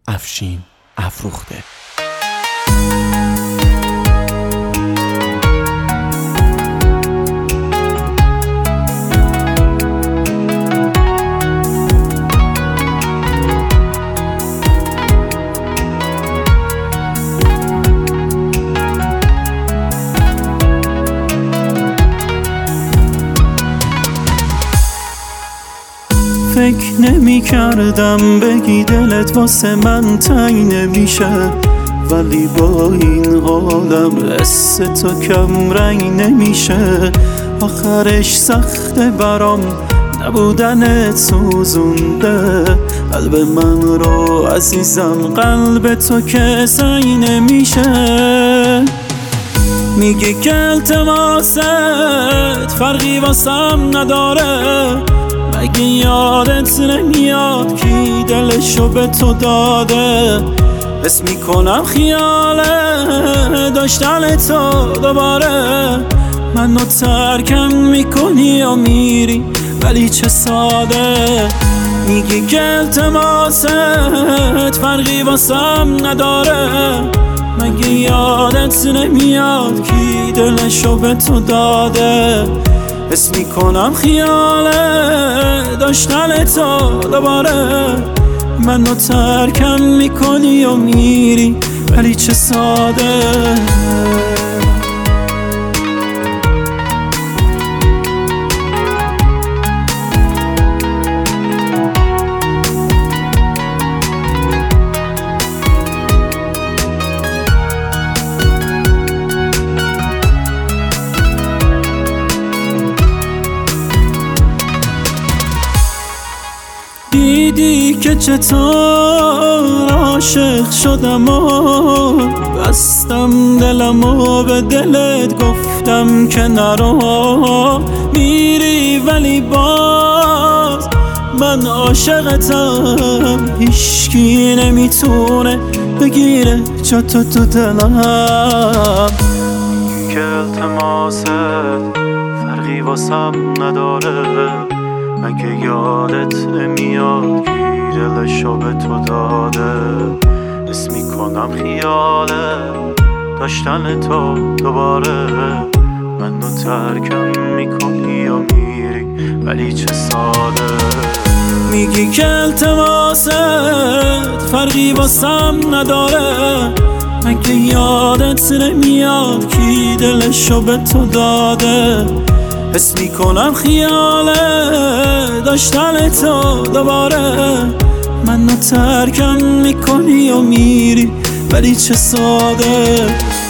افشین افروخته. فکر نمی کردم بگی دلت واسه من تنگ نمیشه، ولی با این حالم حس تو کم رنگ نمیشه. آخرش سخته برام نبودنت سوزونده قلب من رو عزیزم، قلب تو که سنگ نمیشه. میگی که التماست فرقی واسم نداره، مگه یادت نمیاد کی دلشو به تو داده؟ حس میکنم خیاله داشتن تو دوباره، منو ترکم میکنی و میری ولی چه ساده. میگی که التماست فرقی واسم نداره، مگه یادت نمیاد کی دلشو به تو داده؟ حس میکنم خیاله داشتن تو دوباره، منو ترکم میکنی و میری ولی چه ساده. دیدی که چطور عاشق شدم و بستم دلم و به دلت گفتم که نرو. میری ولی باز من عاشقتم، هیچکی نمیتونه بگیره جا تو دلم. که التماست فرقی واسم نداره، مگه یادت نمیاد کی دلشو به تو داده؟ حس میکنم خیاله داشتن تو دوباره، منو ترکم میکنی و میری ولی چه ساده. میگی که التماست فرقی واسم نداره، مگه یادت نمیاد کی دلشو به تو داده؟ حس میکنم خیاله داشتن تو دوباره، منو ترکم میکنی و میری ولی چه ساده.